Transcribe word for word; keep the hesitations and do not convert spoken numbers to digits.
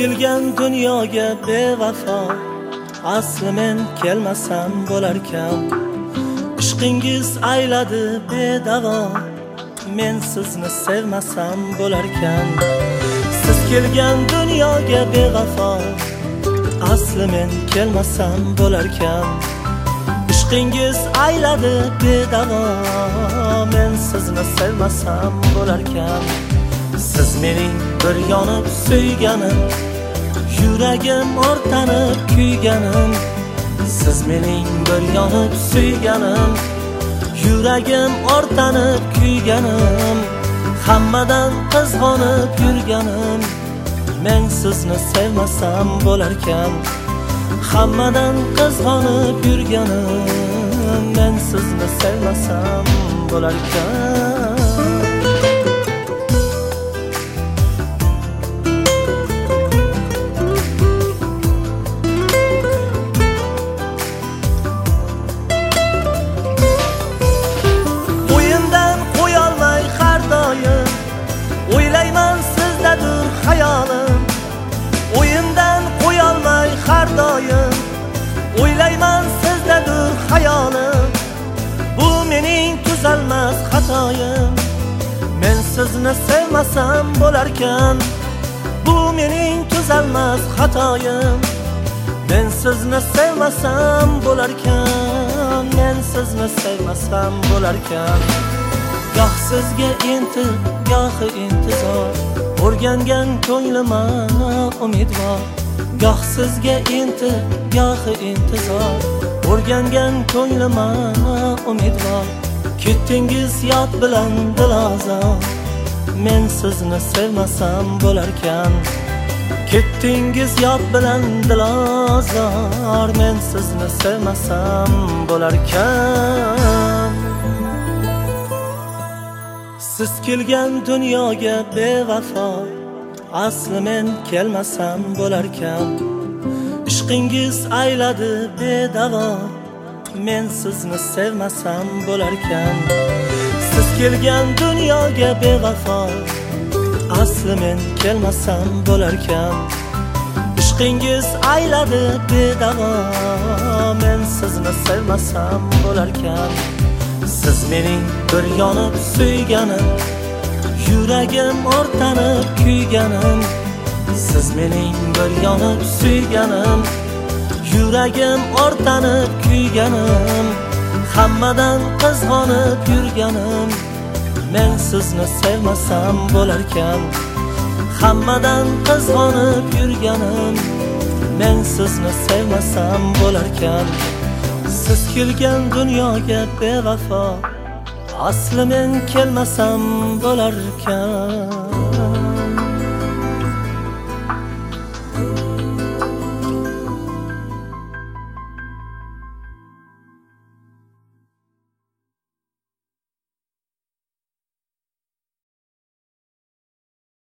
kelgan dunyoga bevafo, asli men kelmasam bo'larkan. Ishqingiz ayladi bedavo, men sizni sevmasam bo'larkan. Siz kelgan dunyoga bevafo, asli men kelmasam bo'larkan. Ishqingiz ayladi bedavo, men sizni sevmasam bo'larkan. Siz mening bir yonib suyganim, yuragim o'rtanib kuyganim. Siz mening bir yonib suyganim, yuragim o'rtanib kuyganim. Hammadan qizg'onib yurganim, men sizni sevmasam bo'larkan. Hammadan qizg'onib yurganim, men sizni sevmasam bo'larkan. O'ylayman sizdadir hayolim, o'yimdan qo'yolmay har doim. O'ylayman sizdadir hayolim, bu mening tuzalmas xatoyim. Men sizni sevmasam bo'larkan, bu mening tuzalmas xatoyim. Men sizni sevmasam bo'larkan, men sizni sevmasam bo'larkan. Goh sizga intiq, gohi intizor, o'rgangan ko'nglima umidvor. Goh sizga intiq, gohi intizor, o'rgangan ko'nglima umidvor. Ketdingiz yot bilan dilozor, men sizni sevmasam bo'larkan. Ketdingiz yot bilan dilozor, men sizni sevmasam bo'larkan. Siz kelgan dunyoga bevafo, asli men kelmasam bo'larkan. Ishqingiz ayladi bedavo, men sizni sevmasam bo'larkan. Siz kelgan dunyoga bevafo, asli men kelmasam bo'larkan. Ishqingiz ayladi bedavo, men sizni sevmasam bo'larkan. Siz mening bir yonib suyganim, yuragim o'rtanib kuyganim. Siz mening bir yonib suyganim, yuragim o'rtanib kuyganim. Hammadan qizg'onib yurganim, men sizni sevmasam bo'larkan. Hammadan qizg'onib yurganim, men sizni sevmasam bo'larkan. Siz kelgan dunyoga bevafo, asli men kelmasam bo'larkan.